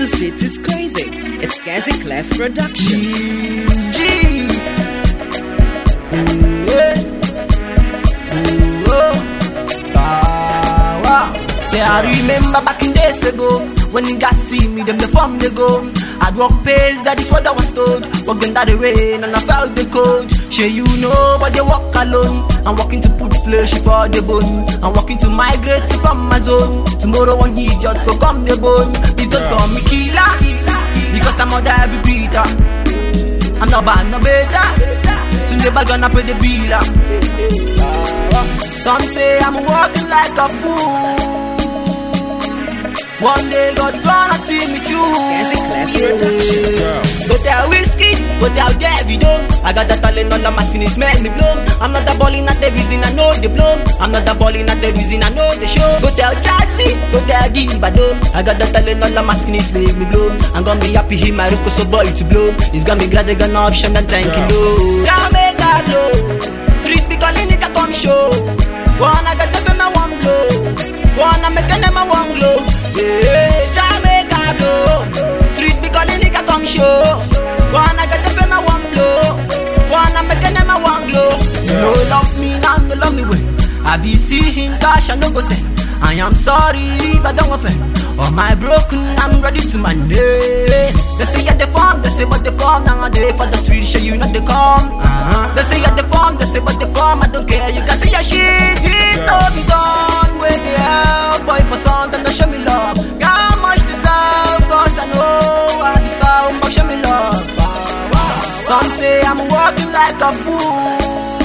this beat is crazy. It's Gazi Clef Productions. Say I remember back in days ago, when you guys see me, them the form they go. I'd walk pace, that is what I was told. Walking down the rain and I felt the cold. Sure you know, but they walk alone. I'm walking to put flesh for the bone. I'm walking to migrate from my zone. Tomorrow when he just go come the bone. Please don't call me killer, because I'm under every beater. I'm not bad, no better. So never gonna pay the bill. Some say I'm walking like a fool. One day God gonna see me through. Gazi Clef Productions. But they're whiskey, but they're David. I got the talent on the mask and it's make me blow. I'm not the balling at the reason I know the blow. I'm not the balling at the reason I know the show. But they're jazzy, but they're Gibado. I got the talent on the mask and it's make me blow. I'm gonna be happy he my Ruko so boy to blow. He's gonna be glad they got no option and thank you. Yeah, make a blow. Street be calling it a come show. One I got the fame I one blow. One I make a name I one glow. Yeah, Jamaica blow. Street be calling it a come show. One I got the fame I one blow. One I make a name I one glow. You know love me now, no love me way. I be seeing cash and no go send. I am sorry if I don't offend. Oh my broken, I'm ready to my name. They say at the farm, they say but the farm nowadays for the street, show you not the calm. They say at the farm, they say but the farm, I don't care. You can say your shit, it all be done with the help. Boy for something, they show me love. Got much to tell, cause I know I be star, but show me love. Some say I'm walking like a fool.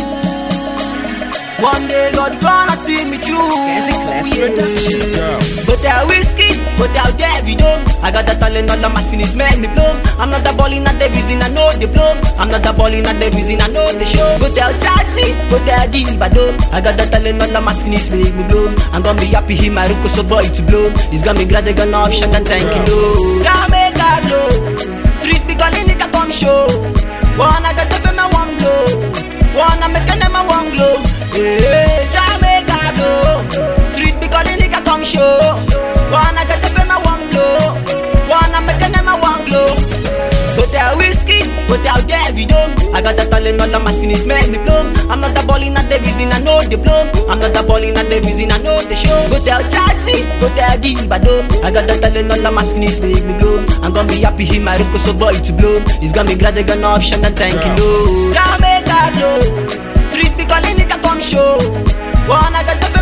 One day God gonna see me through. Gazi Clef Productions. But they're whiskey, but they're David. I got the talent on the mask and it's make me blow. I'm not the balling at the reason I know the blow. I'm not the balling at the reason I know the show. But they're jazzy, but they're Gibado. I got the talent on the mask and it's make me blow. I'm gonna be happy he my Ruko so boy to blow. He's gonna be glad they got no option and thank you. Jamaica blow. Street be calling it a come show. One I got the fame I one blow. One I make a name I one glow. Yeah, Jamaica blow. Street be calling it a come show. One I got the fame I one blow. One I make a name I one glow. But they're whiskey, but they're David. I got the talent on the mask and it's make me blow. I'm not the balling at the reason I know the blow. I'm not the balling at the reason I know the show. But they're jazzy, but they're Gibado. I got the talent on the mask and it's make me blow. I'm gonna be happy he my Ruko so boy to blow. He's gonna be glad they got no option and thank you. Jamaica blow. Street be calling it a come show. One I got the